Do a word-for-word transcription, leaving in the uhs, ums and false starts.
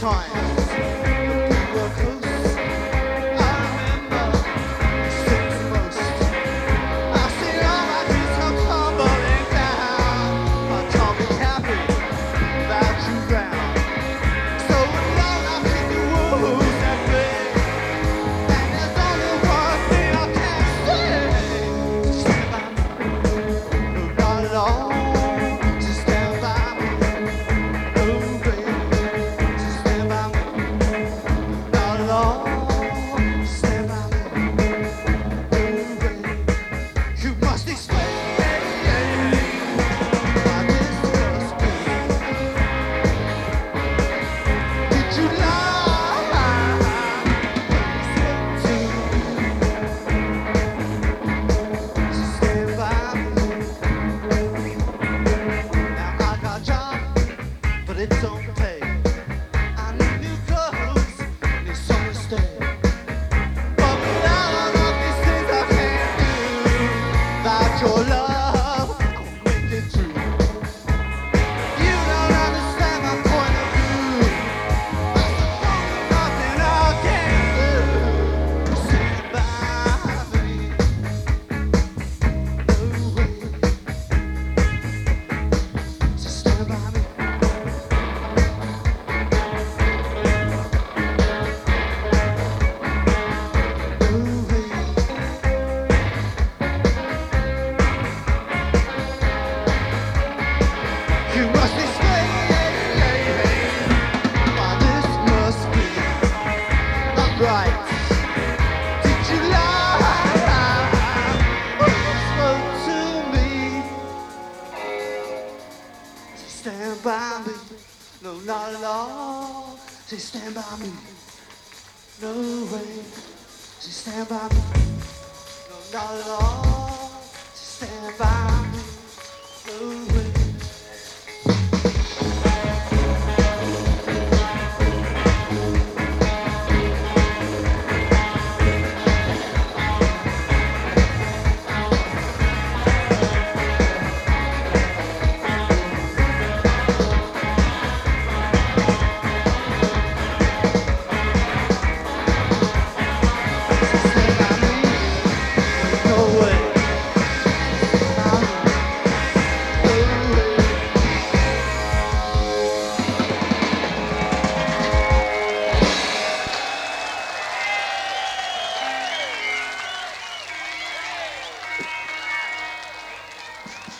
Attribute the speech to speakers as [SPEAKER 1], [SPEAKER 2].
[SPEAKER 1] times we were close. I remember six most. I've seen all my dreams come tumbling down. But I'll be happy that you drowned. So alone I keep the wounds that bleed. And there's only one thing I can say. Stand by me, no, not at all. Just stand by me, no way. Just stand by me, not at all. Stand by me, no way. You must explain why this must be. Did you lie? Just stand by me. Now I got a job, but it don't pay. I need new clothes, need somewhere to stay. But without all of these things I can't do, that your love gon' make it through. You don't understand my point of view. That's the point of nothing I can do. Stand by me, no way. Just stand by me. You must explain why this must be not right. Did you lie when you spoke to me? Say stand by me, no, not at all. Say stand by me, no way. Say stand by me, no, not at all.